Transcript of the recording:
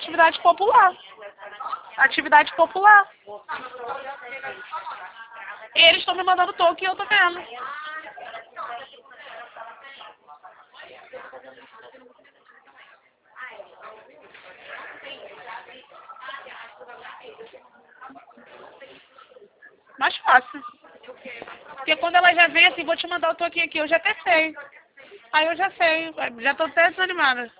atividade popular. Atividade popular. Eles estão me mandando token e eu tô vendo. Mais fácil. Porque quando ela já vem assim, vou te mandar o token aqui, eu já até sei. Aí eu já sei, já tô até desanimada.